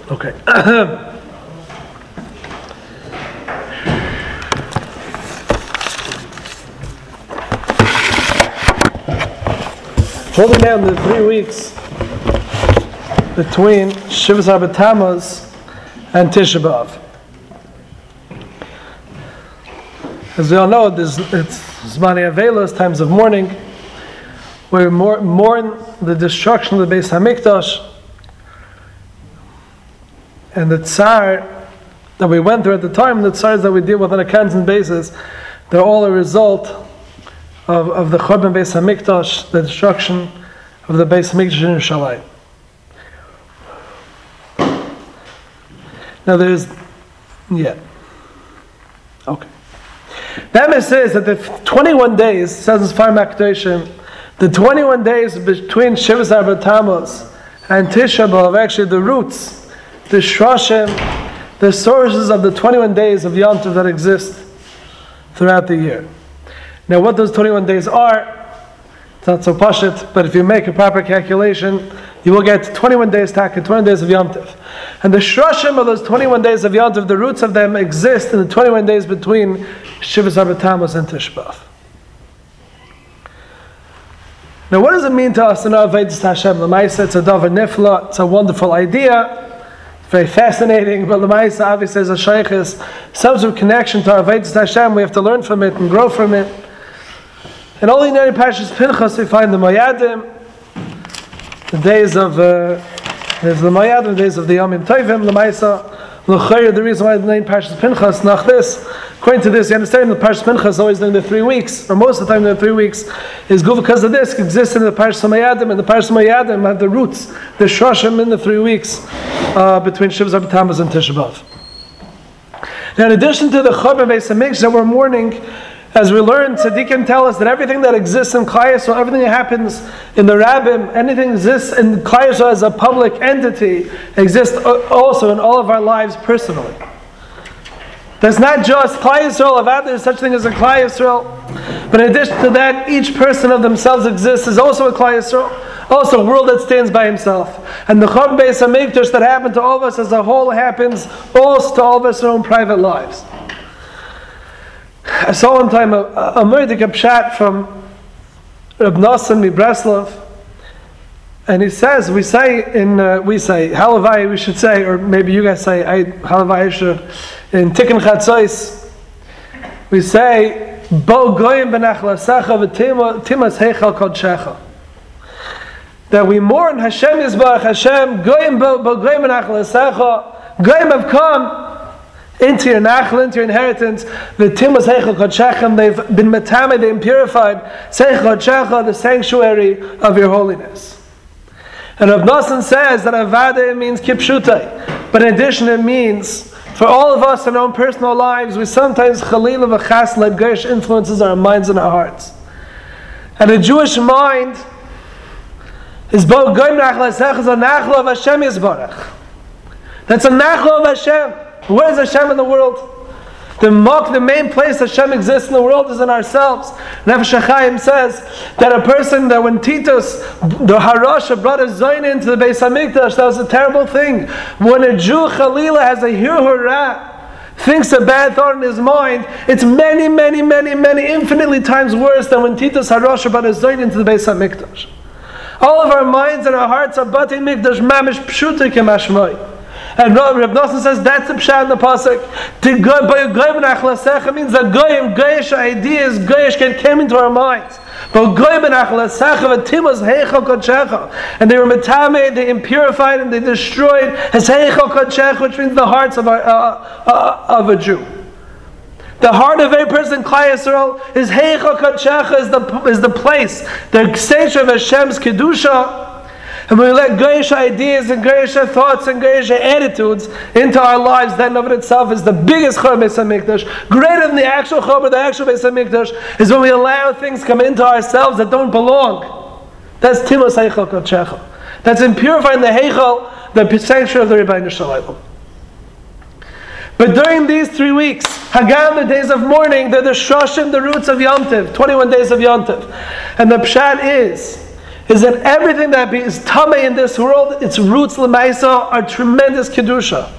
Okay. Holding down the 3 weeks between Shivas Arba Tammuz and Tisha B'Av. As we all know, it's Zmani Avelos, times of mourning. We mourn the destruction of the Beis Hamikdash and the tsar that we went through at the time, the tsars that we deal with on a constant basis. They're all a result of the Churban Beis Hamikdash, the destruction of the Beis Hamikdash in Yerushalayim. Now okay. That says that the 21 days, says in Fire Makdoshim, the 21 days between Shivas Arba Tammuz and Tisha B'Av, actually the roots, the Shroshim, the sources of the 21 days of Yom Tov that exist throughout the year. Now what those 21 days are, it's not so pashut, but if you make a proper calculation, you will get 21 days taka, 20 days of Yom Tov. And the Shroshim of those 21 days of Yom Tov, the roots of them exist in the 21 days between Shivas Arba Tammuz and Tisha B'Av. Now what does it mean to us in our Avodas Hashem? L'maisa, it's a davar nifla, it's a wonderful idea, very fascinating, but l'maisa obviously is a shaykhis, some sort of connection to our Avodas Hashem. We have to learn from it and grow from it. And only in the Parshas Pinchas we find the Moyadim, the days of there's the Moyadim, the days of the Yomim Tovim, l'maisa. The reason why the name Parshas Pinchas, nach this, according to this, you understand that Parshas Pinchas is always during the 3 weeks, or most of the time during the 3 weeks, is good because of this, exists in the Parshas Moyadim, and the Parshas Moyadim have the roots, the Shroshim in the 3 weeks between Shivas Arba Tammuz and Tisha B'Av. Now in addition to the Churban Beis Hamikdash that we're mourning, as we learn, Tzaddikim tell us that everything that exists in Klal Yisrael, everything that happens in the Rabbim, anything exists in Klal Yisrael as a public entity, exists also in all of our lives personally. There's not just Klal Yisrael, Avad, there's such thing as a Klal Yisrael, but in addition to that, each person of themselves exists as also a Klal Yisrael, also a world that stands by himself. And the Churban Beis Hamikdash that happened to all of us as a whole happens also to all of us in our own private lives. I saw one time a Murdik Pshat from Reb Nosson Breslov, and he says, we say Halavai, we should say, or maybe you guys say Halavai should, in Tikkun Chatzos, we say Bo Goyim Benachlasecha v'Timas Heichal Kodshecha. That we mourn Hashem Yisbarach Hashem Goyim Bo Goyim Benachlasecha. Goyim have come into your nachal, into your inheritance. The Timas Heichal Kodshechem, they've been matame, they've been purified. Seichel Kodshecha, the sanctuary of your holiness. And Rav Nosson says that Avada means kipshutai, but in addition it means for all of us in our own personal lives, we sometimes chalila v'chas let Gersh influences our minds and our hearts. And the Jewish mind is bo goyim nachal is a nachal of Hashem Yisbarach. That's a nachal of Hashem. Where is Hashem in the world? The main place Hashem exists in the world is in ourselves. Nefesh HaChaim says that a person, that when Titus, the Harasha, brought his Zayin into the Beis Hamikdash, that was a terrible thing. When a Jew, Chalila, has a hirhurah, thinks a bad thought in his mind, it's many, infinitely times worse than when Titus Harasha brought his Zayin into the Beis Hamikdash. All of our minds and our hearts are Batei Mikdash, mamish pshuta kemashmai. And Reb Nosson says that's the pshat in the pasuk. To go by goyim nachlasecha means that goyim goyish ideas goyish came into our minds. But goyim nachlasecha v'timas heichal kodshecha, and they were metame, they impurified and they destroyed as heichal kodshecha, which means the hearts of a Jew. The heart of every person in Klal Yisrael is heichal kodshecha, is the place, the station of Hashem's kedusha. And when we let Goyish ideas and Goyish thoughts and Goyish attitudes into our lives, that in of itself is the biggest Churban Beis Hamikdash. Greater than the actual Churban, the actual Beis Hamikdash, is when we allow things come into ourselves that don't belong. That's Timas Heichal Kodshecha. That's impurifying the Heichal, the sanctuary of the Rebbeinu Shalom. But during these 3 weeks, Hagam, the days of mourning, they're the Shroshim, the roots of Yom Tov, 21 days of Yom Tov. And the Pshat is is that everything that is tamei in this world, its roots l'maisa are tremendous kedusha.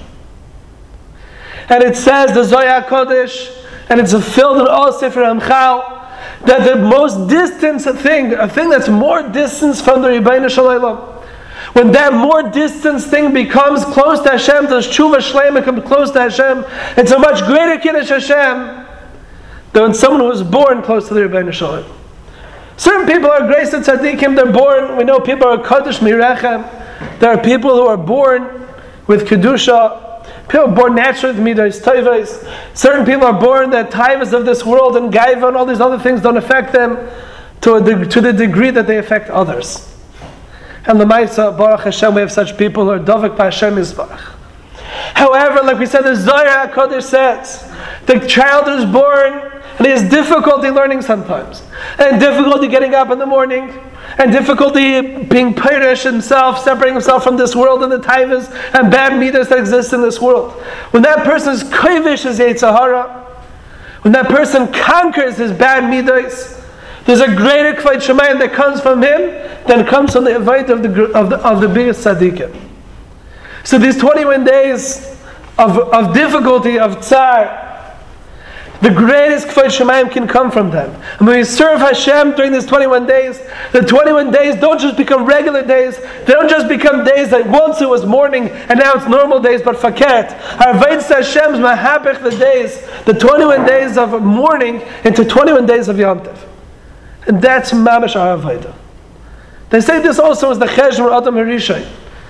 And it says the Zohar Kodesh, and it's filled in all Sefer Hamchal, that the most distant thing, a thing that's more distance from the Rebbeinu Shalom, when that more distance thing becomes close to Hashem, the Tshuva Shleim becomes close to Hashem, it's a much greater Kiddush Hashem than when someone who was born close to the Rebbeinu Shalom. Certain people are grace and tzaddikim, they're born, we know people are Kodesh Mirechem, there are people who are born with Kedusha, people are born naturally with Midas Tovos. Certain people are born that Tovos of this world and Gaiva and all these other things don't affect them to the degree that they affect others. And the Maisa, Baruch Hashem, we have such people who are Dovek by Hashem Yisbarach. However, like we said, the Zohar HaKodesh says, the child is born and he has difficulty learning sometimes, and difficulty getting up in the morning, and difficulty being Pirish himself, separating himself from this world and the Taivas and bad midas that exist in this world. When that person is kovish as Yetzer Hara, when that person conquers his bad midas, there's a greater Kvod Shemayim that comes from him than comes from the Avait of the biggest tzaddikim. So these 21 days of difficulty, of tsar, the greatest Kvod Shemayim can come from them. And when we serve Hashem during these 21 days, the 21 days don't just become regular days. They don't just become days that once it was morning and now it's normal days, but faket. Our Aveit Hashem's mahapech the days, the 21 days of mourning into 21 days of Yom Tov. And that's mamash our Aveidah. They say this also is the Cheshbon Adam HaRishon.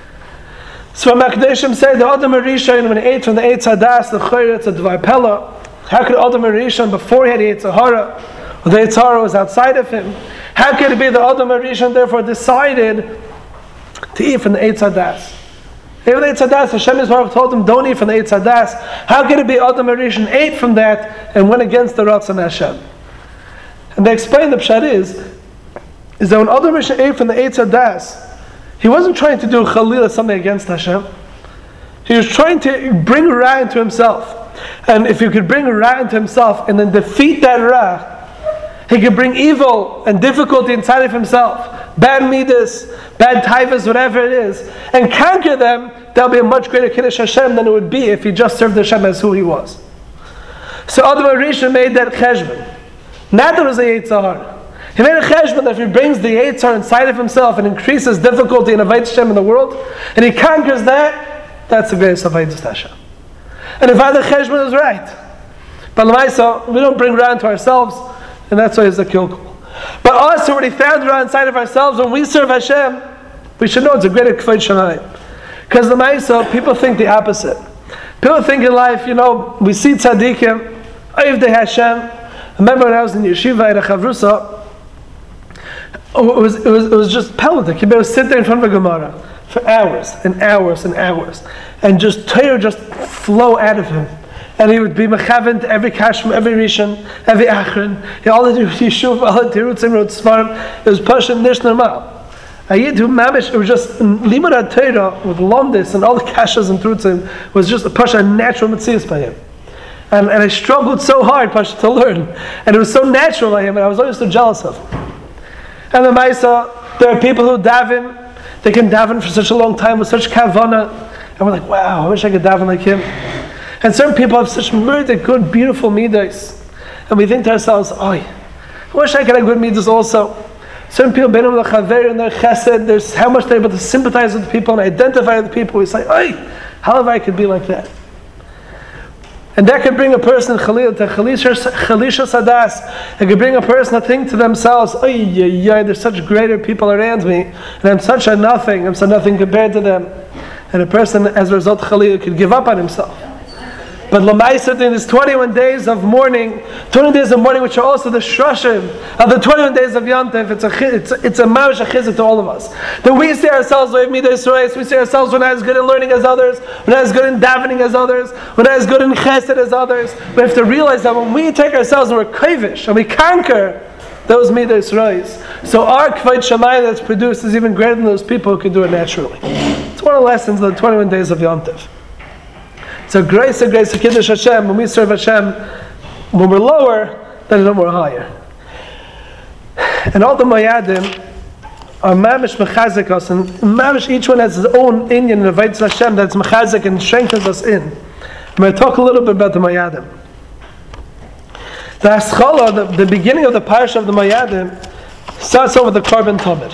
So Makdeshim say the Adam HaRishon, when he ate from the Eitz Hadas, the Chayr, it's a Dvar Pella. How could Adam HaRishon, before he had Yetzer Hara, or the Yetzer Hara was outside of him, how could it be that Adam HaRishon therefore decided to eat from the Eitz Hadas? Even the Eitz Hadas, Hashem Yisbarach told him, don't eat from the Eitz Hadas. How could it be Adam HaRishon ate from that and went against the Ratzon Hashem? And they explain the pshat is that when Adam HaRishon ate from the Eitz Hadas, he wasn't trying to do Chalila, something against Hashem. He was trying to bring Ra into himself. And if he could bring Ra into himself and then defeat that Ra, he could bring evil and difficulty inside of himself, bad midas, bad taivas, whatever it is, and conquer them. That'll be a much greater Kiddush Hashem than it would be if he just served Hashem as who he was. So Adam HaRishon made that cheshbon. Not that it was a Yetzer Hara. He made a cheshbon that if he brings the Yetzer Hara inside of himself and increases difficulty and Aveit Hashem in the world, and he conquers that, that's the greatest Aveit Hashem. And if either cheshbon is right, but l'maisa, we don't bring Ra into ourselves, and that's why it's a kilkul. But us who already found Ra inside of ourselves, when we serve Hashem, we should know it's a greater Kvod Shemayim. Because l'maisa, people think the opposite. People think in life, we see tzaddikim, Oivdei Hashem. I remember when I was in yeshiva at a chavrusa, it was just pelletic. You better sit there in front of a Gemara for hours and hours and hours, and just Torah just flow out of him, and he would be mechaven to every kashma, every rishon, every achron. All the yeshuv, all the tirutzim, wrote svarim. It was pashut nish normal. It was just limud Torah with lomdis and all the kashas and tirutzim was just a pashut natural mitzias by him. And I struggled so hard to learn, and it was so natural by him, and I was always so jealous of him. And the Maisa, there are people who daven, they can daven for such a long time with such kavana, and we're like, wow, I wish I could daven like him. And certain people have such murder, good, beautiful midas, and we think to ourselves, oh, I wish I could have good midas also. Certain people, benim l'chaver, and their chesed, there's how much they're able to sympathize with the people and identify with the people. We say, oh, how if I could be like that? And that could bring a person Khalil to Khalisha Sadas. It could bring a person to think to themselves, there's such greater people around me, and I'm such a nothing, I'm so nothing compared to them. And a person, as a result, Khalil could give up on himself. But Lamaisa, in these 21 days of mourning, 20 days of mourning, which are also the shrashim of the 21 days of Yom Tov, it's a mamash chizuk to all of us. That we see ourselves with Midas Reis, we see ourselves we're not as good in learning as others, we're not as good in davening as others, we're not as good in chesed as others. We have to realize that when we take ourselves and we're kovish, and we conquer those Midas Reis, so our Kvod Shemayim that's produced is even greater than those people who can do it naturally. It's one of the lessons of the 21 days of Yom Tov. So grace of Kiddush Hashem, when we serve Hashem, when we're lower, then when we're higher. And all the Mayadim, are mamish mechazik us, and mamish each one has his own inyan and avodas Hashem that's mechazik and strengthens us in. I'm going to talk a little bit about the Mayadim. The Haskalah, the beginning of the parasha of the Mayadim, starts off with the Korban Tamid.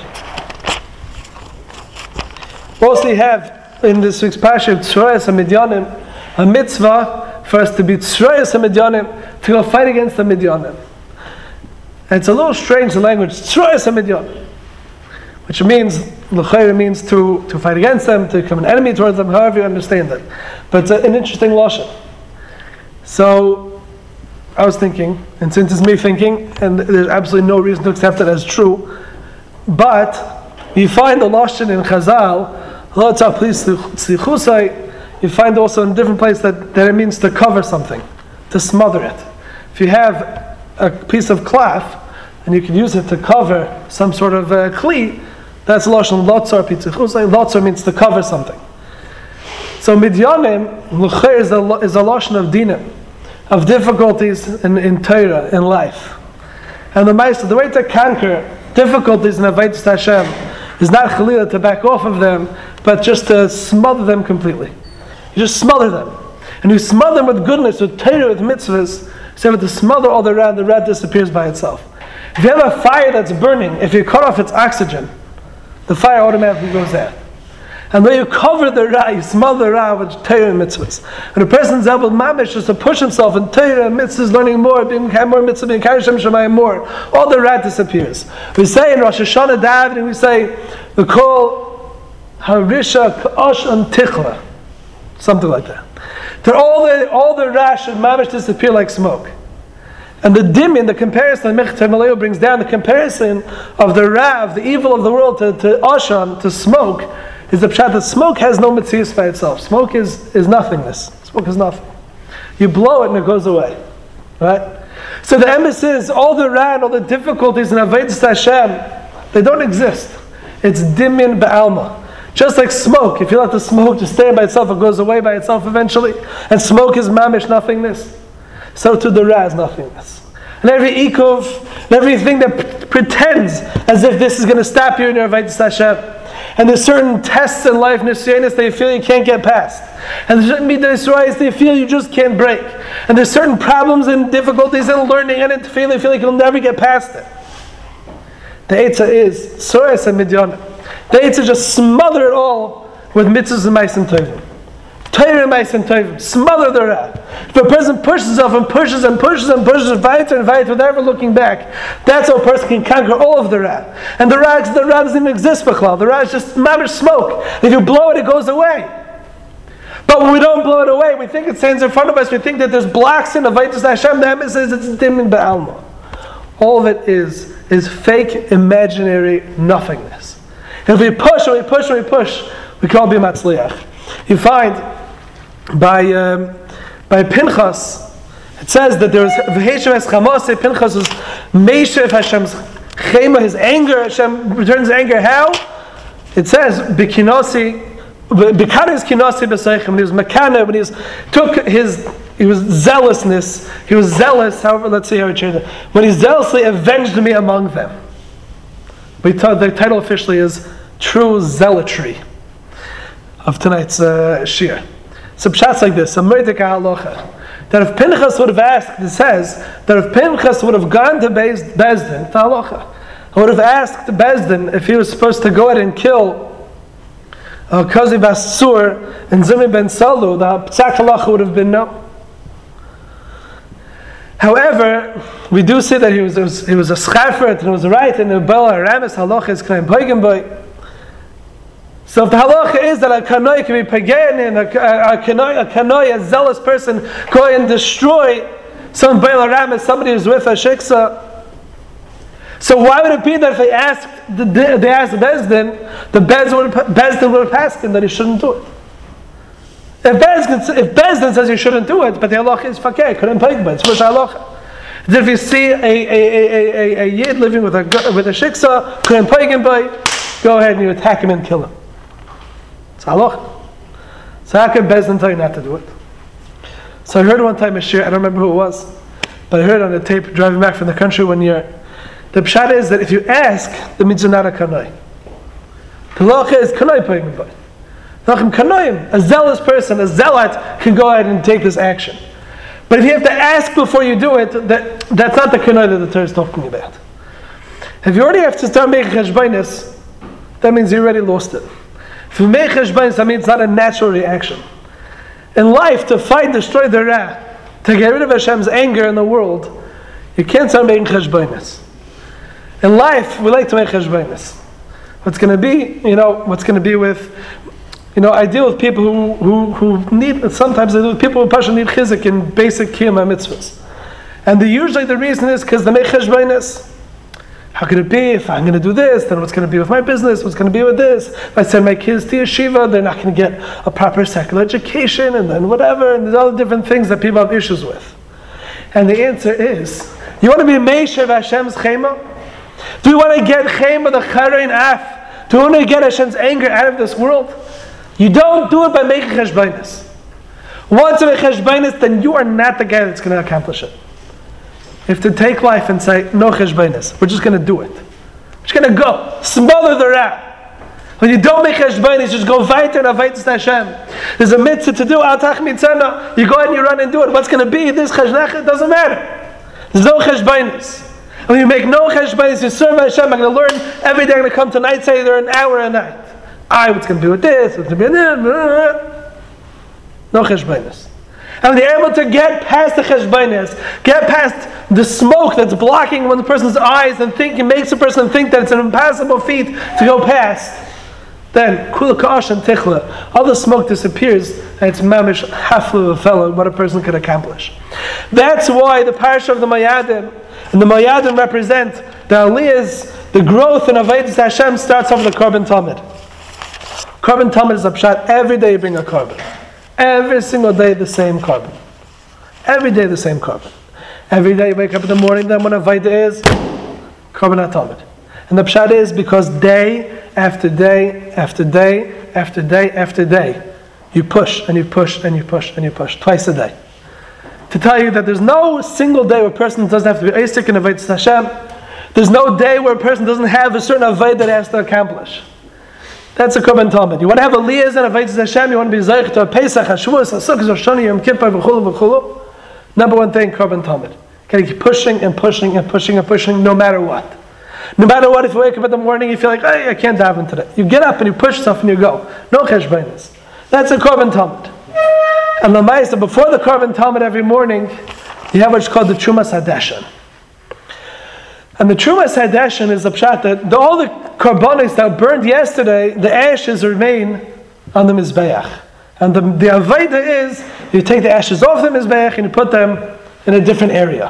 We also have in this week's parasha of Tzroyas HaMidyanim a mitzvah for us to be Tzroyas HaMidyanim, to go fight against the Midyanim. And it's a little strange, the language, Tzroyas HaMidyanim, which means, l'chayr means to fight against them, to become an enemy towards them, however you understand it. But it's an interesting lashon. So, I was thinking, and since it's me thinking, and there's absolutely no reason to accept it as true, but you find the lashon in Chazal, you find also in different places that it means to cover something, to smother it. If you have a piece of cloth, and you can use it to cover some sort of kli, that's lashon lotzar pitzichusay. Lotzar means to cover something. So midyanim l'chayr is a lashon of dinim, of difficulties in Torah, in life. And the way to conquer difficulties in avodas Hashem is not chalila to back off of them, but just to smother them completely. You just smother them. And you smother them with goodness, with Torah, with mitzvahs, so to smother all the red disappears by itself. If you have a fire that's burning, if you cut off its oxygen, the fire automatically goes out. And when you cover the ra, you smother the ra with Torah and mitzvahs. And a person's able mamish just to push himself in Torah and mitzvahs, learning more, being more mitzvah, being Shem Shemayim more, all the ra disappears. We say in Rosh Hashanah davening, we say the call harisha k'osh and tichla, something like that. That all the ra should mamish disappear like smoke. And the dimin, the comparison that Mechtav Maleo brings down, the comparison of the ra, of the evil of the world to Oshan, to smoke, is the pshat that smoke has no metzius by itself. Smoke is nothingness. Smoke is nothing. You blow it and it goes away. Right? So the emphasis is all the ra and all the difficulties in avodas Hashem, they don't exist. It's dimin ba'alma. Just like smoke, if you let the smoke just stay by itself, it goes away by itself eventually. And smoke is mamish nothingness. So too the ra is nothingness. And every ikuv, and everything that pretends as if this is going to stop you in your avodas Hashem. And there's certain tests in life, nisyanis, that you feel you can't get past. And there's certain midas that you feel you just can't break. And there's certain problems and difficulties in learning and in tefillah you feel like you'll never get past it. The eitzah is Tzroyas HaMidyanim. The eitzah just smother it all with mitzvahs and ma'asim tovim. Torah and ma'asim tovim. Smother the ra. If a person pushes himself and pushes and pushes and pushes weiter and weiter without ever looking back, that's how a person can conquer all of the ra. And the ra doesn't even exist b'chlal. The ra is just mamish smoke. If you blow it, it goes away. But when we don't blow it away, we think it stands in front of us. We think that there's blocks in avodas Hashem. The emphasis is it's dimin ba'alma. All of it is fake, imaginary nothingness. If we push and we push and we push, we can all be matzliach. You find by Pinchas, it says that there was V'heshem es chamase. Pinchas was meishev Hashem's chema, his anger. Hashem returns his anger. How? It says b'kinasi, b'kanis kinasi b'seichem. When he was mekana, when he was zealousness. He was zealous. However, let's see how he changed it. When he zealously avenged me among them. The title officially is True Zealotry of tonight's shir. So pshat's like this: a mordecai halacha. That if Pinchas would have asked, it says that if Pinchas would have gone to Bezdin, to halacha, I would have asked Bezdin if he was supposed to go ahead and kill Kozi bas Tzur and Zimri ben Salu. The psak halacha would have been no. However, we do see that he was a schafret and it was right, and the Bel Haramis halacha is kind of pagan boy. So if the halacha is that a kanoi can be pagan and a kanoi, a zealous person, go and destroy some Bel Haramis, somebody who's with a shiksa. So why would it be that if they asked Bezdin, the Bezdin would have asked him that he shouldn't do it? If Bezdin says you shouldn't do it, but the halacha is fakir, couldn't pay, but it's much halacha. If you see a yid living with a shiksa, couldn't pay him by, go ahead and you attack him and kill him. It's halacha. So how can Bezdin tell you not to do it? So I heard one time a shir, I don't remember who it was, but I heard on the tape driving back from the country one year. The pshat is that if you ask, the means you're not a kanoi. The halacha is kanoi payim b'bayit. A zealous person, a zealot, can go ahead and take this action. But if you have to ask before you do it, that's not the kanoi that the Torah is talking about. If you already have to start making cheshbainis, that means you already lost it. If you make cheshbainis, that means it's not a natural reaction. In life, to fight, destroy the Ra, to get rid of Hashem's anger in the world, you can't start making cheshbainis. In life, we like to make cheshbainis. What's going to be, what's going to be with, I deal with people who need, sometimes I deal with people who need chizik in basic kiyum mitzvahs. And usually the reason is because they make cheshbainis. How could it be if I'm going to do this? Then what's going to be with my business? What's going to be with this? If I send my kids to yeshiva, they're not going to get a proper secular education, and then whatever, and there's all the different things that people have issues with. And the answer is, you want to be Meishev Hashem's chema? Do you want to get chema, the charein af? Do you want to get Hashem's anger out of this world? You don't do it by making cheshbainis. Once you make cheshbainis, then you are not the guy that's going to accomplish it. You have to take life and say, no cheshbainis. We're just going to do it. We're just going to go. Smother the Ra. When you don't make cheshbainis, just go weiter and aveitus Hashem. There's a mitzvah to do. Al tach mitzana. You go ahead and you run and do it. What's going to be? This cheshnach, it doesn't matter. There's no cheshbainis. When you make no cheshbainis, you serve Hashem. I'm going to learn every day. I'm going to come tonight, say there an hour a night. What's going to be with this? What's going to be with this? No cheshbainis. And when you're able to get past the cheshbainis, get past the smoke that's blocking one person's eyes and makes a person think that it's an impossible feat to go past, then kula ka'ash and tichla, all the smoke disappears, and it's mamish haflu of a fellow, what a person could accomplish. That's why the parsha of the Mayadim, and the Mayadim represent the aliyahs, the growth in Avodas Hashem starts off with the Korban Tamid. Korban Tamid is a pshat. Every day you bring a korban. Every single day the same korban. Every day the same korban. Every day you wake up in the morning, then when Avodah is Korban Tamid. And the pshat is because day after day after day after day after day, you push and you push and you push and you push twice a day. To tell you that there's no single day where a person doesn't have to be Eisik and Avodas Hashem. There's no day where a person doesn't have a certain Avodah that he has to accomplish. That's a Korban Tamid. You want to have a liyaz and Avodas Hashem, you want to be Zayich to a Pesach, a Shavuos, a Sukkot, a Shani, Yom Kippur, v'chulu, v'chulu. Number one thing, Korban Tamid. Can you keep pushing and pushing and pushing and pushing no matter what? No matter what, if you wake up in the morning, you feel like, hey, I can't daven today. You get up and you push stuff and you go. No cheshbainis. That's a Korban Tamid. And the Ma'aseh, before the Korban Tamid every morning, you have what's called the Trumas Hadeshen. And the Trumas Hadeshen is the pshat that all the korbanos that burned yesterday, the ashes remain on the Mizbeach. And the Avodah is, you take the ashes off the Mizbeach and you put them in a different area.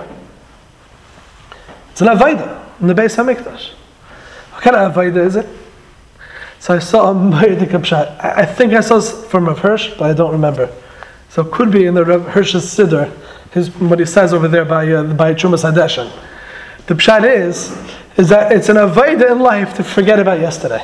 It's an Avodah in the Beis HaMikdash. What kind of Avodah is it? So I saw a Ma'adik pshat. I think I saw it from Rav Hirsch, but I don't remember. So it could be in the Rav Hirsch's Siddur, what he says over there by Trumas Hadeshen. The pshat is that it's an avodah in life to forget about yesterday.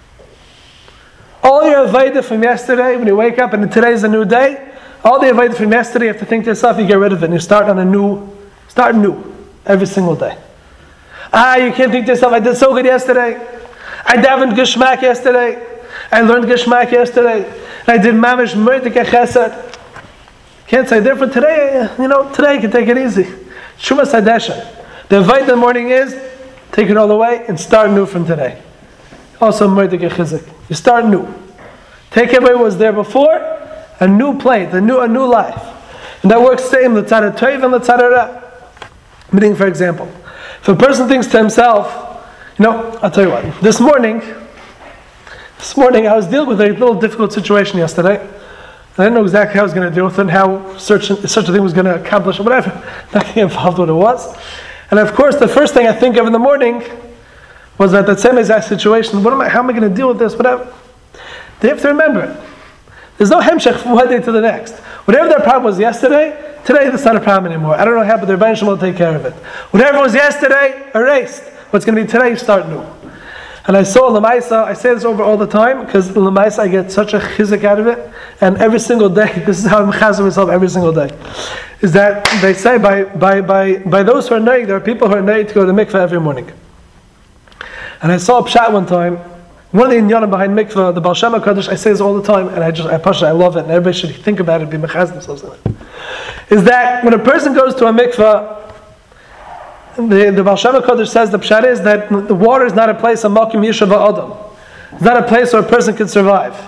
All your avodah from yesterday, when you wake up and today's a new day, all the avodah from yesterday, you have to think to yourself, you get rid of it and you start new every single day. You can't think to yourself, I did so good yesterday. I davened Geshmak yesterday. I learned Geshmak yesterday. I did Mamish Merdika Chesed. Can't say, therefore today, today you can take it easy. Trumas Hadeshen. The avodah in the morning is, take it all away and start new from today. Also, Merdika Chizik. You start new. Take away what was there before, a new plate, a new life. And that works same, L'tzad HaTov and L'tzad HaRa. Meaning, for example, if a person thinks to himself, I'll tell you what, this morning I was dealing with a little difficult situation yesterday. I didn't know exactly how I was going to deal with it and how such a thing was going to accomplish or whatever. Not getting involved with what it was. And of course, the first thing I think of in the morning was that same exact situation. How am I going to deal with this? Whatever. They have to remember it. There's no hemshech from one day to the next. Whatever their problem was yesterday, today it's not a problem anymore. I don't know how, but their bench will take care of it. Whatever was yesterday, erased. What's going to be today, you start new. And I saw Lamaisa, I say this over all the time, because Lamaisa I get such a chizik out of it, and every single day, this is how I'm chazing myself every single day, is that they say by those who are naig, there are people who are naig to go to the mikveh every morning. And I saw a pshat one time, One of the inyanim behind mikvah, the Baal Shem HaKadosh, I say this all the time, and I love it, and everybody should think about it, be mechaz themselves in it, is that when a person goes to a mikvah, the Baal Shem HaKadosh says the pshat is that the water is not a place, a makim yishav ha'adam. It's not a place where a person can survive.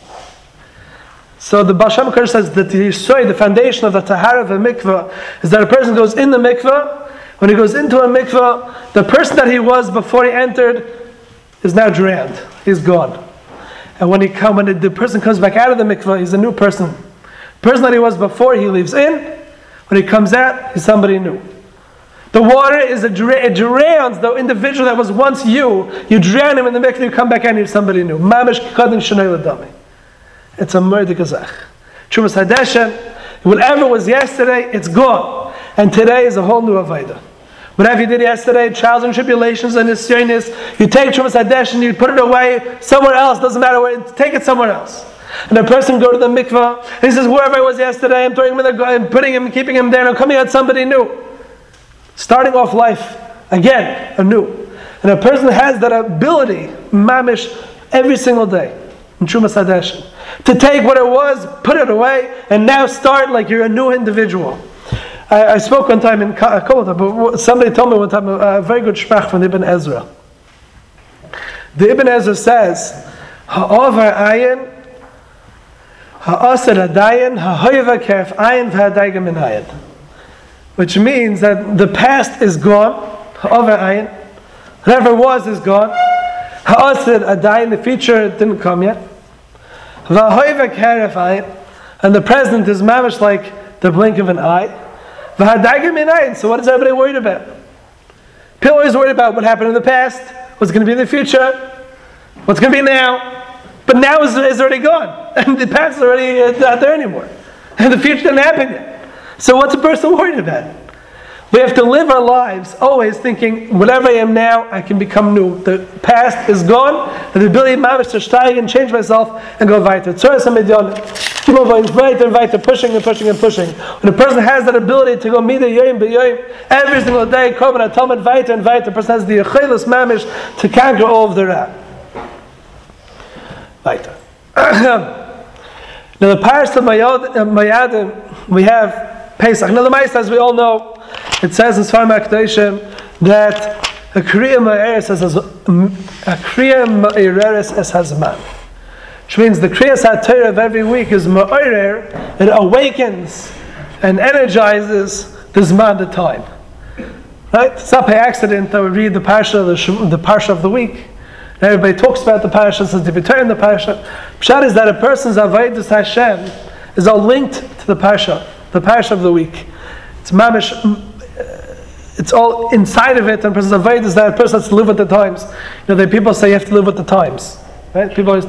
So the Baal Shem HaKadosh says that the foundation of the tahara of a mikvah is that a person goes in the mikvah. When he goes into a mikvah, the person that he was before he entered is now drowned. He's gone. And when the person comes back out of the mikvah, he's a new person. The person that he was before, he leaves in. When he comes out, he's somebody new. The water it drowns the individual that was once you. You drown him in the mikvah, you come back out, you're somebody new. Mamish kadin shnei l'dami. It's a murder gazach. Trumas hadeshen, whatever was yesterday, it's gone. And today is a whole new avodah. Whatever you did yesterday, trials and tribulations and nisyonis, you take Trumas hadeshen, you put it away somewhere else, doesn't matter where, take it somewhere else. And a person go to the mikvah, and he says, wherever I was yesterday, I'm throwing him in the, I'm putting him, keeping him there, and I'm coming out somebody new. Starting off life again, anew. And a person has that ability, mamish, every single day, in Trumas hadeshen, to take what it was, put it away, and now start like you're a new individual. I spoke one time in Kolta, but somebody told me one time a very good shpach from Ibn Ezra. The Ibn Ezra says, Ha'over ayin, ha'asir adayin, ha'hoyva kerf ayin, v'hadaiga min ayin. Which means that the past is gone, ha'over ayin, whatever was is gone, ha'asir adayin, the future didn't come yet, v'ha'hoyva kerf ayin, and the present is mamish like the blink of an eye. So what is everybody worried about? People are always worried about what happened in the past, what's going to be in the future, what's going to be now. But now is already gone. And the past is already not there anymore. And the future didn't happen yet. So what's a person worried about? We have to live our lives always thinking, whatever I am now, I can become new. The past is gone, and the ability to steig and change myself and go weiter. Keep on going weiter, pushing and pushing and pushing. When a person has that ability to go mida yoyim b'yoyim, every single day, korban atalmid weiter and weiter, the person has the yechilas mamish to conquer all of the ra. Weiter. Now the parsha of Mayadim, we have Pesach. Now the Ma'aseh, as we all know, it says in Sfar HaKadoshim that a kriya ma'eres es hazman, which means the kriya satorah of every week is ma'orer. It awakens and energizes the zman, the time. Right? It's not by accident that we read the parsha of the week. And everybody talks about the parsha, says if you turn the parsha. Pshat is that a person's avodas Hashem is all linked to the parsha of the week. It's mamish, it's all inside of it, and a person's avodah is that a person has to live with the times. The people say you have to live with the times. Right? People always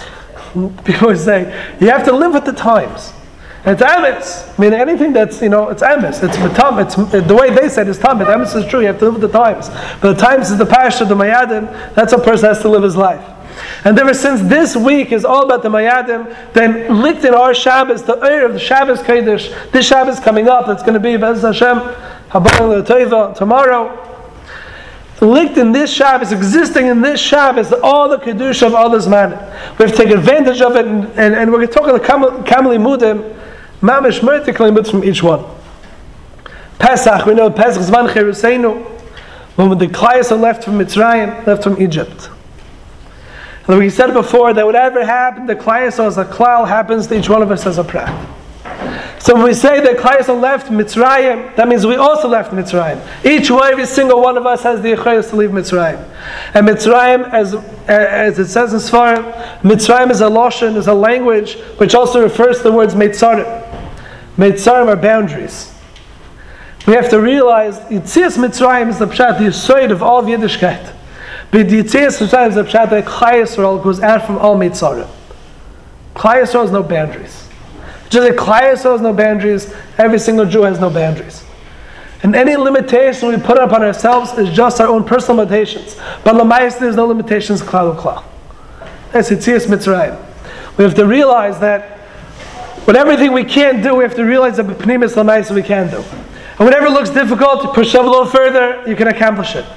say, you have to live with the times. And it's emes. I mean, anything that's, it's emes. It's matam. It's the way they said it's tam. Emes is true. You have to live with the times. But the times is the parsha, the mayadim. That's how a person has to live his life. And ever since this week is all about the mayadim, then linked in our Shabbos, the Eir of the Shabbos Kodesh, this Shabbos coming up, that's going to be Be'ez Hashem, Habayim L'Teiva, tomorrow. Linked in this Shabbos, existing in this Shabbos, all the Kedusha of all this man. We have to take advantage of it, and we're going to talk about the Kamli Mudim, Mamish Mertikli from each one. Pesach, we know Pesach Zman Cheruseinu, when the Klais are left from Mitzrayim, left from Egypt. And we said before that whatever happened, the Klais as a klal happens to each one of us as a prat. So when we say that Klais left Mitzrayim, that means we also left Mitzrayim. Every single one of us has the yichayos to leave Mitzrayim. And Mitzrayim, as it says in Sfarim, Mitzrayim is a lashon, is a language which also refers to the words Meitzarim. Meitzarim are boundaries. We have to realize Yitzias Mitzrayim is the pshat, the yisoid of all of Yiddishkeit. But the Yitzias Mitzrayim is the pshat that Klai Yisrael goes out from all Meitzarim. Klai Yisrael has no boundaries. Just like Klai Yisrael has no boundaries, every single Jew has no boundaries. And any limitation we put upon ourselves is just our own personal limitations. But L'mayis, there's no limitations, klal u'klal. That's Yitzias Mitzrayim. We have to realize that with everything we can't do, we have to realize that Pnimis L'mayis we can do. And whatever looks difficult, push up a little further, you can accomplish it.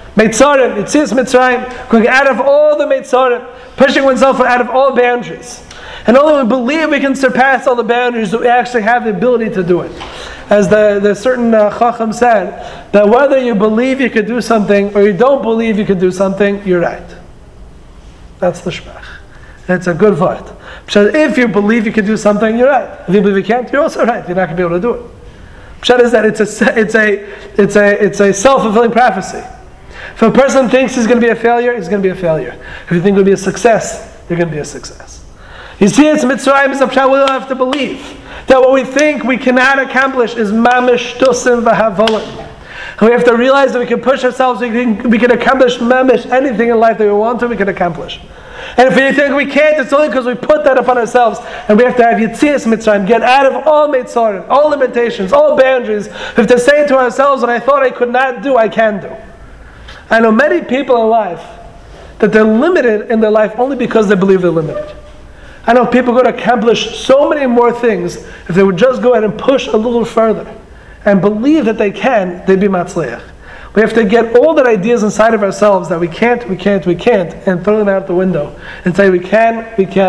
Meitzarim, Yitzias Mitzrayim, going out of all the Meitzarim, pushing oneself out of all boundaries. And only when we believe we can surpass all the boundaries that we actually have the ability to do it. As the certain Chacham said, that whether you believe you could do something or you don't believe you could do something, you're right. That's the shmach. It's a good word. Pshat, if you believe you can do something, you're right. If you believe you can't, you're also right. You're not going to be able to do it. Pshat is that it's a self-fulfilling prophecy. If a person thinks he's going to be a failure, he's going to be a failure. If you think you'll be a success, you're going to be a success. You see, it's Mitzrayim is a pshat. We don't have to believe that what we think we cannot accomplish is mamish tusim v'havolim. And we have to realize that we can push ourselves. We can accomplish mamish anything in life that we want to. We can accomplish. And if we think we can't, it's only because we put that upon ourselves. And we have to have Yitzias Mitzrayim, get out of all Mitzrayim, all limitations, all boundaries. We have to say to ourselves, what I thought I could not do, I can do. I know many people in life that they're limited in their life only because they believe they're limited. I know people could accomplish so many more things if they would just go ahead and push a little further and believe that they can, they'd be matzliach. We have to get all the ideas inside of ourselves that we can't, and throw them out the window and say we can.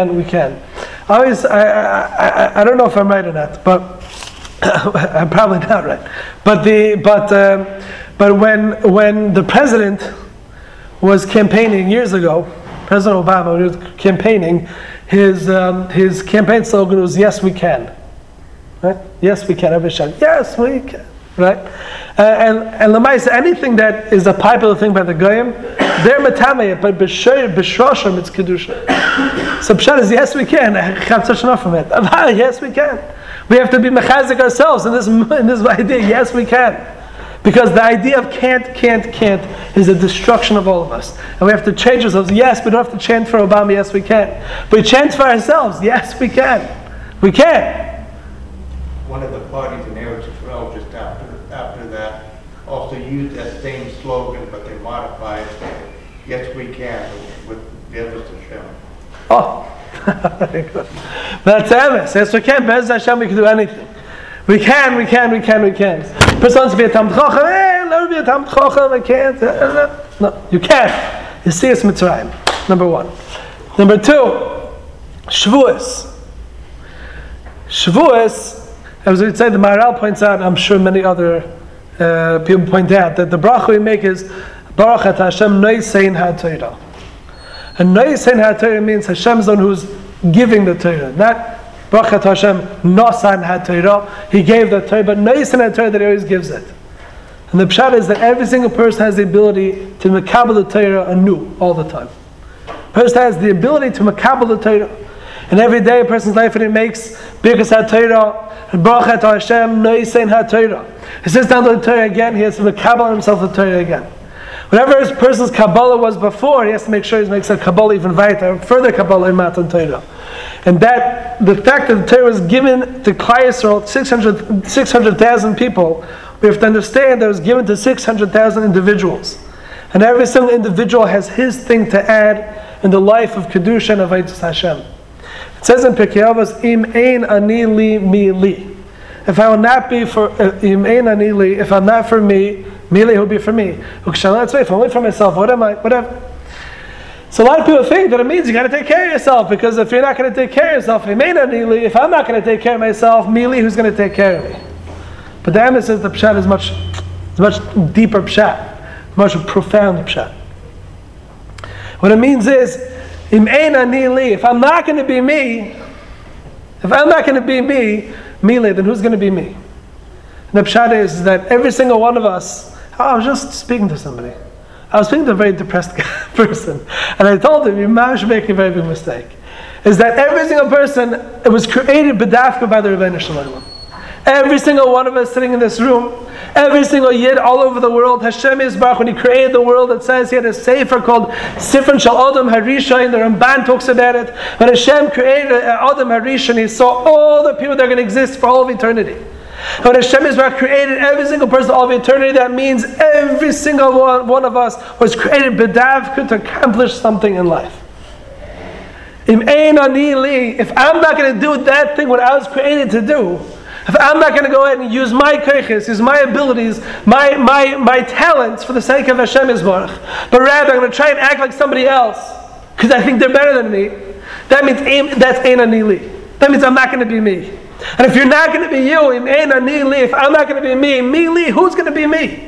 I don't know if I'm right or not, but I'm probably not right. But when the president was campaigning years ago, President Obama, when he was campaigning, his campaign slogan was "Yes, we can." Right? Yes, we can. Everybody shout, "Yes, we can." Right? And Lamaisa, anything that is a popular thing by the Goyim, they're metameh, but b'shroshim it's kedusha. So pshat is yes, we can. Yes, we can. We have to be mechazik ourselves in this idea. Yes, we can. Because the idea of can't is a destruction of all of us. And we have to change ourselves. Yes, we don't have to chant for Obama, yes we can. But we chant for ourselves, yes we can. We can. One of the parties in Eretz Yisrael just after that also used that same slogan, but they modified it. Yes we can, with Be'ez Hashem. Oh, very good. That's emes. Yes we can. Be'ez Hashem, we can do anything. We can. Person wants to be a Talmid Chacham. Let me be a Talmid Chacham. I can't. No, you can't. You see, it's Mitzrayim. Number one. Number two, Shavuos. Shavuos, as we say, the Maharal points out, I'm sure many other people point out, that the bracha we make is Baruch Ata Hashem Noisein HaTorah. And Noisein HaTorah means Hashem is the one who's giving the Torah, not Baruch Ata Hashem Nosan HaTorah. He gave the Torah, but Noisein HaTorah that He always gives it. And the pshat is that every single person has the ability to makabel the Torah anew all the time. A person has the ability to makabel the Torah. And every day a person's life, when he makes Birkas HaTorah, Baruch Ata Hashem Noisein HaTorah, he sits down to the Torah again, he has to makabel himself the Torah again. Whatever his person's Kabbalah was before, he has to make sure he makes a Kabbalah even weiter, further Kabbalah in Matan Torah. And that, the fact that the Torah was given to Klal Yisrael, 600,000 people, we have to understand that it was given to 600,000 individuals. And every single individual has his thing to add in the life of Kedusha and Avodas Hashem. It says in Pirkei Avos, Im ein ani li mi li. If I will not be for, Im ein ani li, if I'm not for me, Mili will be for me. If I'm only for myself, what am I? Whatever. So a lot of people think that it means you got to take care of yourself, because if you're not going to take care of yourself, if I'm not going to take care of myself, Mili, who's going to take care of me? But the Emes says the pshat is much deeper pshat, much profound pshat. What it means is, Im ein ani li, if I'm not going to be me, Mili, then who's going to be me? And the pshat is that every single one of us, I was just speaking to somebody. I was speaking to a very depressed person. And I told him, you might make a very big mistake. Is that every single person, it was created b'dafka by the Rebbeinu Shalom. Every single one of us sitting in this room, every single yid all over the world, Hashem Yisbarach, when He created the world, it says He had a sefer called Sifron Shel Adam Harisha, and the Ramban talks about it. When Hashem created Adam Harisha, He saw all the people that are going to exist for all of eternity. When Hashem Yisbarach created every single person all of eternity, that means every single one of us was created b'davka to accomplish something in life. Im ein ani li, if I'm not going to do that thing what I was created to do, if I'm not going to go ahead and use my koiches, use my abilities, my talents for the sake of Hashem Yisborach, but rather I'm going to try and act like somebody else because I think they're better than me, that means that's ein ani li. That means I'm not going to be me. And if you're not going to be you, ein ani li, if I'm not going to be me li, who's going to be me?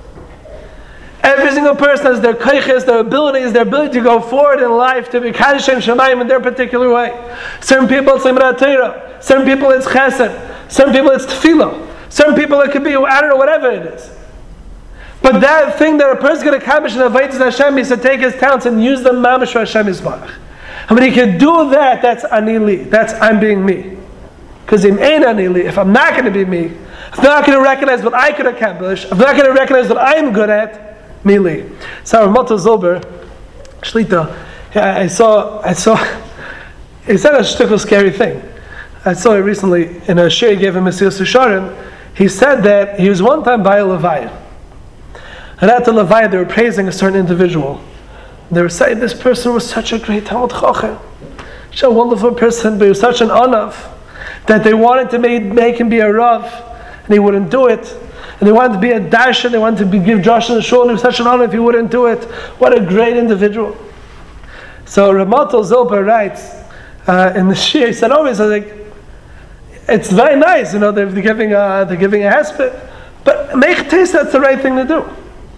Every single person has their koiches, their abilities, their ability to go forward in life, to be kaddish Shem Shemayim in their particular way. Certain people it's limrat Torah, certain people it's chesed, certain people it's tefillah, certain people it could be, I don't know, whatever it is. But that thing that a person is going to accomplish in Avodas Hashem is to take his talents and use them mamash for Hashem Yisbarach. And when he can do that, that's ani li, that's I'm being me. Because im ein ani li, if I'm not going to be me, if I'm not going to recognize what I could accomplish, if I'm not going to recognize what I'm good at, Mili. So Rav Motto Zilber, Shlita, I saw, he said a shtickle scary thing. I saw it recently in a shir he gave him Mesilas Yesharim. He said that he was one time by a Levaya. And at the Levaya they were praising a certain individual. They were saying this person was such a great Talmud Chacham, such a wonderful person, but he was such an Anav, that they wanted to make him be a Rav, and he wouldn't do it. And they wanted to be a darshan, they wanted to give Josh in the shul, and it was such an honor if he wouldn't do it. What a great individual. So Rav Motto Zilber writes, in the shir, he said always, like, it's very nice, they're giving a hesped, but make taste that's the right thing to do.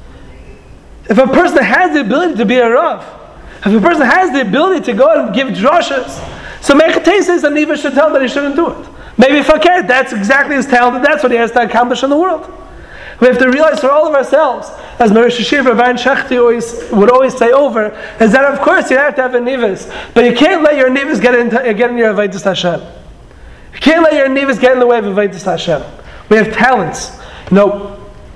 If a person has the ability to be a Rav, if a person has the ability to go and give droshes, so make a taste is a Niva should tell that he shouldn't do it. Maybe if that's exactly his talent, and that's what he has to accomplish in the world. We have to realize for all of ourselves, as Merish Yeshiva Rabbi Shechti would always say over, is that of course you have to have a nivus, but you can't let your nivus get in your Avodas Hashem. You can't let your nivus get in the way of Avodas Hashem. We have talents. Reb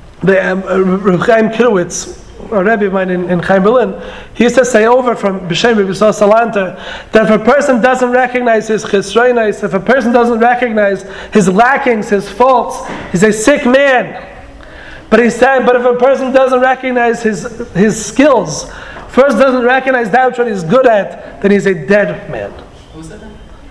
Chaim Kirowitz, a Rebbe of mine in Chaim Berlin, he used to say over from B'Shem Rebbe Yisrael Salanter that if a person doesn't recognize his chisronos, if a person doesn't recognize his lackings, his faults, he's a sick man. But he said, but if a person doesn't recognize his skills, first doesn't recognize that which he's good at, then he's a dead man. Who's that?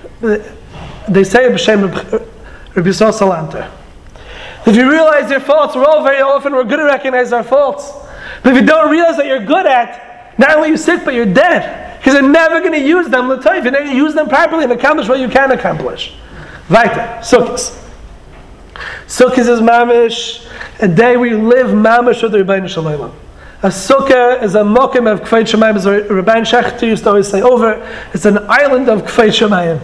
They say B'Shem Rebbe Yisrael Salanter. If you realize your faults, very often we're good to recognize our faults. But if you don't realize that you're good at, not only are you sick, but you're dead. Because you're never going to use them l'toif. You're never going to use them properly and accomplish what you can accomplish. Weiter, Sukkos. Sukkos is mamish, a day we live mamish with the Rebbeinu Shalom. A sukkah is a mokim of Kfei Shemayim, as Rabbi Shechti used to always say over, it's an island of Kfei Shemayim.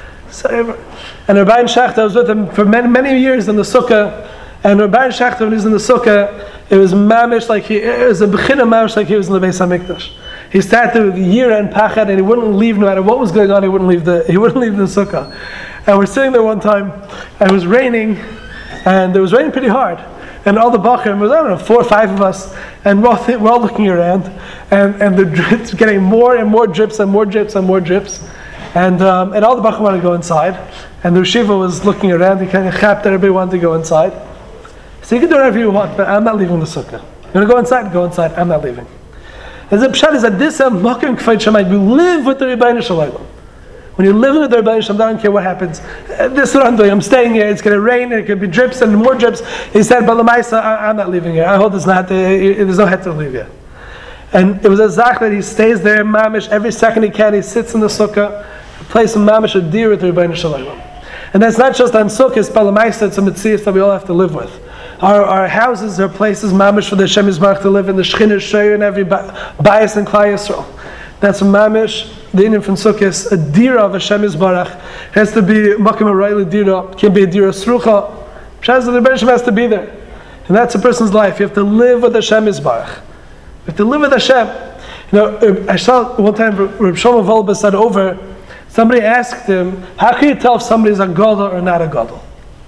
And Rabbi Shechti, I was with him for many, many years in the sukkah, and Rabbi Shechti, when he was in the sukkah, it was mamish like it was a bechina mamish like he was in the Beis Hamikdash. He sat there with year and pachad, and he wouldn't leave no matter what was going on. He wouldn't leave the sukkah. And we're sitting there one time, and it was raining, and it was raining pretty hard. And all the bachim, I don't know, 4 or 5 of us, and we're all looking around, and the drips getting more and more drips and more drips and more drips, and all the bachim wanted to go inside, and the yeshiva was looking around. He kind of chapped that everybody wanted to go inside. So you can do whatever you want, but I'm not leaving the sukkah. You want to go inside? Go inside. I'm not leaving. And the pshat is that this mokim kfayt shamayim, you live with the Rebbeinu Shalom. When you're living with the Rebbeinu Shalom, I don't care what happens. This is what I'm doing. I'm staying here. It's going to rain, and it could be drips and more drips. He said, but Lamaisa, I'm not leaving here. I hold this not. There's no head to leave here. And it was a zach that he stays there, mamish, every second he can. He sits in the sukkah, plays some mamish a deer with the Rebbeinu Shalom. And that's not just on sukkah, it's Lamaisa, it's a mitzvah that we all have to live with. Our houses are places mamish for the Hashem Yisbarach to live in, the Shechina Shayr and every bias and Klal Yisrael. That's mamish, the Indian from Sukkot, a dira of Hashem Yisbarach. It has to be makom ha'rayli dira. It can't be a dira srucha. Shaz the Rebbeinu Shalom has to be there, and that's a person's life. You have to live with Hashem Yisbarach. You have to live with Hashem. I saw one time Reb Shlomo Wolbe said over. Somebody asked him, "How can you tell if somebody's a gadol or not a gadol?"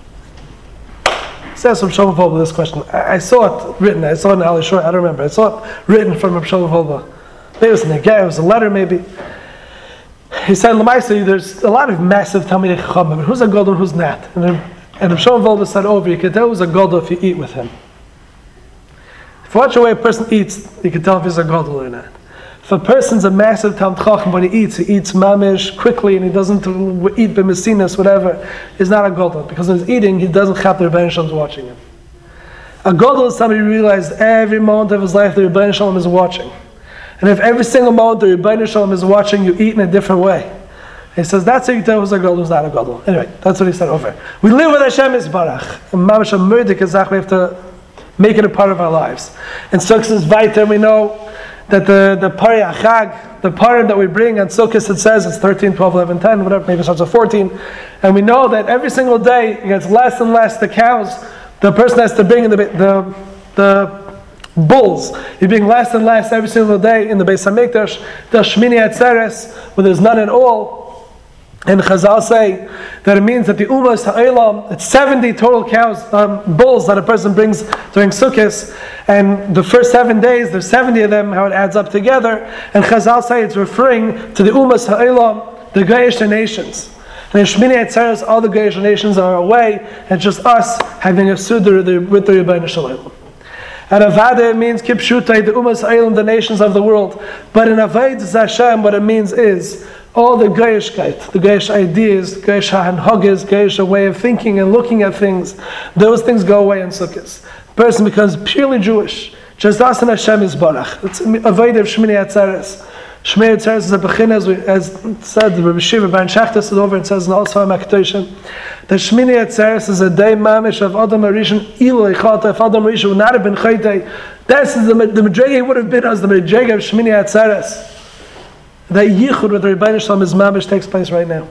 Says from Shlomo Wolbe this question. I saw it written. I saw it in Ali Shor. I don't remember. I saw it written from Shlomo Wolbe. Maybe it was in a guy. It was a letter. Maybe he said, "L'maisa, there's a lot of massive Talmidei Chachamim, but who's a gadol and who's not?" And Shlomo Wolbe said, "Over, you can tell who's a gadol if you eat with him. If you watch the way a person eats, you can tell if he's a gadol or not. If a person's a massive Talmid Chacham, when he eats mamish quickly and he doesn't eat b'mesinas, whatever, he's not a Gadol. Because when he's eating, he doesn't have the Rebbeinu Shalom watching him. A Gadol is somebody who realized every moment of his life the Rebbeinu Shalom is watching. And if every single moment the Rebbeinu Shalom is watching, you eat in a different way. He says, that's how you tell who's a Gadol, who's not a Gadol. Anyway, that's what he said over. We live with Hashem Yisbarach. And Mamash HaMurdik Azach, we have to make it a part of our lives. And Sukkot is Vaiter, we know that the Pari Achag, the Parim that we bring on Sukkot, it says it's 13, 12, 11, 10, whatever, maybe it starts at 14. And we know that every single day it gets less and less the cows. The person has to bring in the bulls. You're being less and less every single day in the Beis HaMikdash. The Shmini Atzeres, where there's none at all. And Chazal say that it means that the Umas Ha'olam, it's 70 total cows, bulls that a person brings during Sukkot, and the first 7 days, there's 70 of them, how it adds up together. And Chazal say it's referring to the Umas Ha'olam, the Goyish nations. And in Shmini Atzeres, all the Goyish nations are away, and just us having a Sudar with the Rebbeinu Shalom. And Avada means Kipshutai, the Umas Ha'olam, the nations of the world. But in Avodas Hashem, what it means is all the Goyishkeit, the Goyish ideas, Goyish HaHanhagas, Goyish way of thinking and looking at things, those things go away in Sukkot. The person becomes purely Jewish. Just us and Hashem Yisbarach. It's Avodah of Shmini Atzeres. Shmini Atzeres is a bechin, as said, the Rebbe Shiva Baron Shachta said over, it says in all Sfarim HaKadoshim, that Shmini Atzeres is a day mamish of Adam HaRishon Iloi Chata. If Adam HaRishon would not have been Chaytei, that's the Medrega would have been as the Medrega of Shmini Atzeres. That yichud with the Rebbeinu Shalom is mamish takes place right now.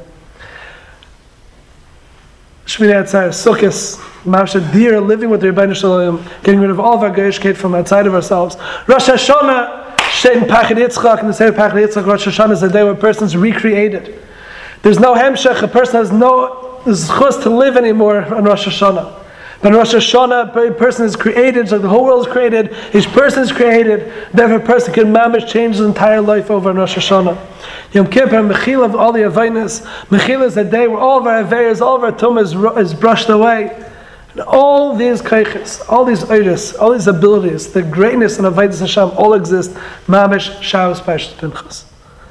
Shmini Atzeres, Sukkos, mamish dear living with the Rebbeinu Shalom, getting rid of all of our Goyishkeit from outside of ourselves. Rosh Hashanah, Shem Pachad Yitzchak, and the same Pachad Yitzchak, Rosh Hashanah is the day where a person's recreated. There's no hemshech, a person has no zchus to live anymore on Rosh Hashanah. But in Rosh Hashanah, a person is created, so the whole world is created, each person is created, therefore a person can mamish change his entire life over in Rosh Hashanah. Yom Kippur, Mechila of all the Avainas, Mechila is a day where all of our Aveiras, all of our Tumah is brushed away. And all these kaiches, all these Eiris, all these abilities, the greatness and Avaidas Hashem all exist, mamish, Shabbos, Parshas Pinchas.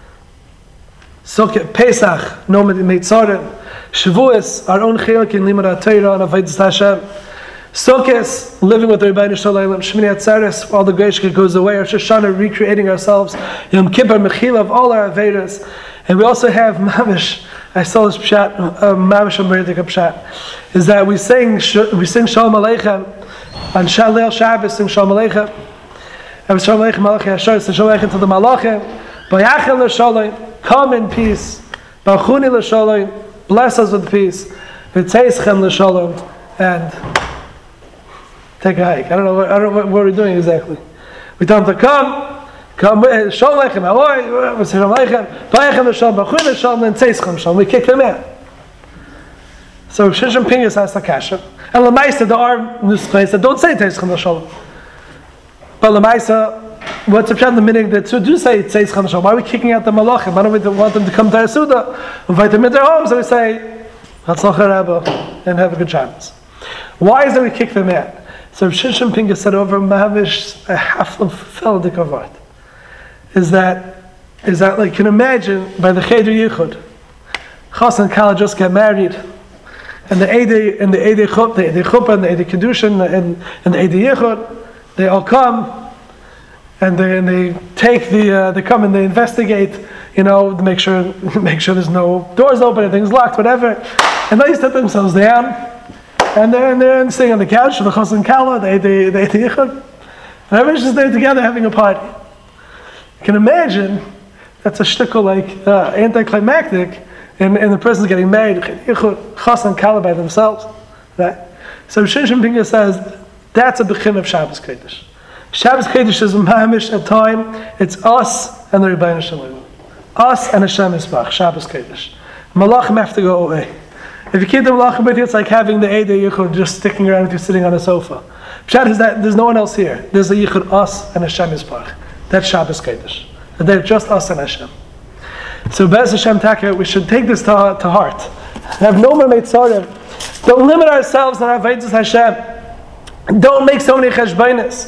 Sukkot, Pesach, Nomad Meitzarim, Shavuos, our own chiluk in Limud HaTorah and Avodas Hashem. Sukkot, living with the Rebbeinu Shalom. Shmini Atzeres, all the Goyishkeit goes away. Rosh Hashanah, recreating ourselves. Yom Kippur, Mechila of all our Avedas. And we also have Mamish. I saw this pshat, Mamish Ameridik pshat, is that we sing Shalom Aleichem on Shalel Shabbos, sing Shalom Aleichem. And Shalom Aleichem Malachi Ashar, sing Shalom Aleichem to the Malachim. Bayachel L'Shalom, come in peace. Bachuni L'Shalom, bless us with peace. V'tzeischem L'Shalom, and take a hike. I don't know what we're doing exactly. We tell them to come, Shalom Aleichem, Aloy, Shalom Aleichem, Bayachem L'Shalom, Bachuni L'Shalom, and Tzeischem L'Shalom. We kick them out. So Shishim Pingas has the kasha. And Lamaisa, there are nuschais that don't say Tzeischem L'Shalom. But Lamaisa, what's the pshat in the meaning that do say Tzeischem L'Shalom? Why are we kicking out the malachim? Why don't we want them to come to our Suda? Invite them in their homes and we say, Hatzlacha Rabba, and have a good Shabbos. Why is it we kick them out? So Shishim Pingas said over Mahavish, a half of feldik of art. Is that like, you can imagine by the Cheder Yichud, Chas and Kala just get married, and the Eidei Chuppah, the Eidei Chuppah, and the Eidei Kedushin, and the Eidei Yichud, they all come, and they take they come and they investigate, to make sure there's no doors open, everything's locked, whatever, and they set themselves down, and they're sitting on the couch, the Chas and Kala, the Eidei Yichud, and everyone's just there together having a party. You can imagine that's a shtickle like anticlimactic, and the person's getting married, Chas and Kala by themselves, right? So Shishim Pinga says that's a bechin of Shabbos Kodesh. Shabbos Kodesh is mamish a time. It's us and the Rebbeinu Shalom, us and Hashem Yisbach. Shabbos Kodesh. Malachim have to go away. If you keep the Malachim with you, it's like having the Eidei Yichud just sticking around with you, sitting on a sofa. Pshat is that there's no one else here. There's a Yichud us and Hashem Yisbach. That's Shabbos Kodesh. They're just us and Hashem. So Be'ez Hashem Taka, we should take this to heart. Have no more meitzarim. Don't limit ourselves on our Avodas Hashem. Don't make so many cheshbainis.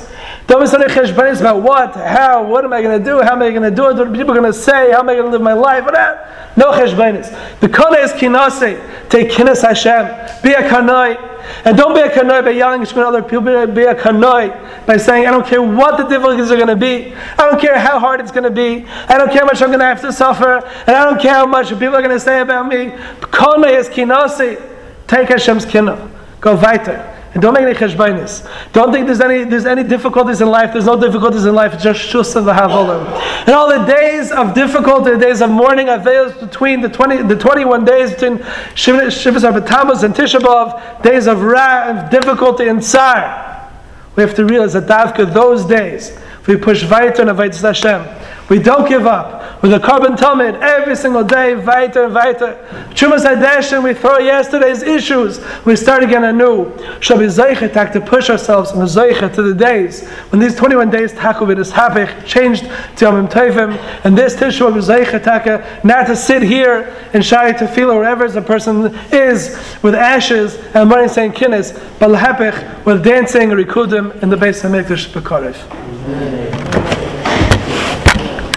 Don't be studying cheshbonis about what, how, what am I going to do, how am I going to do it, what are people going to say, how am I going to live my life, no cheshbonis. The kona is kinase, take kinas Hashem, be a kanoi. And don't be a kanoi by yelling at other people, be a kanoi by saying, I don't care what the difficulties are going to be, I don't care how hard it's going to be, I don't care how much I'm going to have to suffer, and I don't care how much people are going to say about me. Kona is kinase, take Hashem's kina, go weiter. And don't make any cheshbainis. Don't think there's any difficulties in life. There's no difficulties in life. It's just shus and v'havolim. And all the days of difficulty, the days of mourning, between the 21 days between Shivas Tammuz and Tisha B'Av, days of ra and difficulty and tsar. We have to realize that davka those days, we push weiter and avodas Hashem. We don't give up. With a carbon talmid, every single day, weiter and weiter. Chumas Hadeshin, we throw yesterday's issues. We start again anew. Shall be zeichet to push ourselves and zeichet to the days when these 21 days takuvit is hapich changed to Yomim Tovim, and this Tishua be zeichet not to sit here in Shari Tefillah or wherever the person is with ashes and money saying kinnis, but hapich with dancing rikudim in the Beis Hamikdash B'Korev.